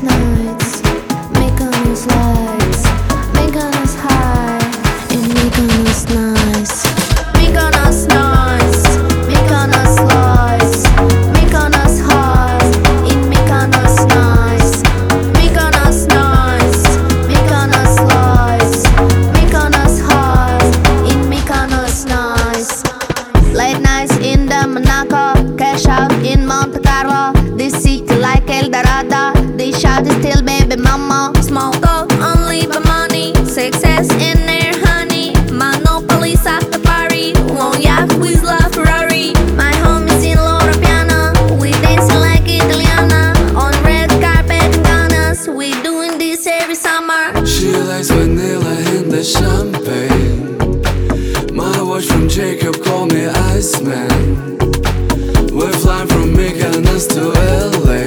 Mykonos nights, Mykonos lights, Mykonos high, in Mykonos nights. Mykonos nights, Mykonos lights, Mykonos high, in Mykonos nights. Mykonos nights, Mykonos lights, Mykonos high, in Mykonos nights. Late nights in the Monaco, cash out in Monte Carlo. This city like El Dorado, they shout still baby mama. Small talk only but money, success in there honey. Monopolies at the party, long yacht with La Ferrari. My home is in Loro Piana, we dancing like Italiana. On red carpet in Ghana's, we doing this every summer. She likes vanilla and the champagne. My watch from Jacob call me Iceman. We're flying from Mykonos to LA.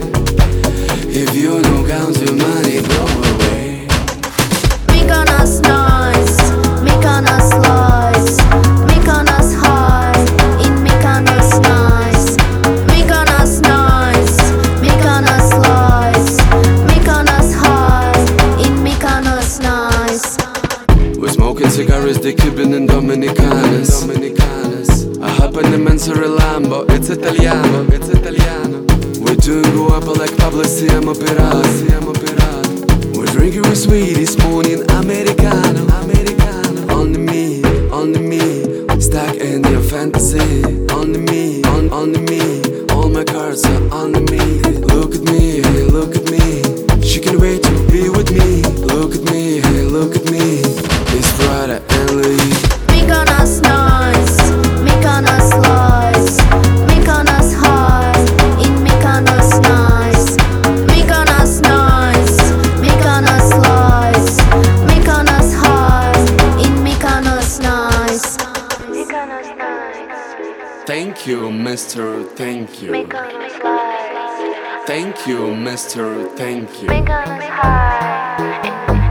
If you don't count your money, go away. Mykonos nights, Mykonos lights, Mykonos high, in Mykonos nights. Mykonos nights, Mykonos lights, Mykonos high, in Mykonos nights. We're smoking cigarettes, they keeping in Dominicanas. I hop in the Mansuri Lambo, it's Italiano. We're doing guapa like Pablo, siamo pirati. We're drinking with sweetie, spooning Americano. Only me, stuck in your fantasy. Only me, all my cards are on me. Look at me, she can wait to be with me. Look at me, it's Friday and Lee. Mykonos nights, Mykonos lights, Mykonos high, in Mykonos nights. Mykonos nights, Mykonos lights, Mykonos high, in Mykonos nights. Mykonos nights, Thank you, Mr. Thank you. Mykonos lights, Thank you, Mr. Thank you. Mykonos high, in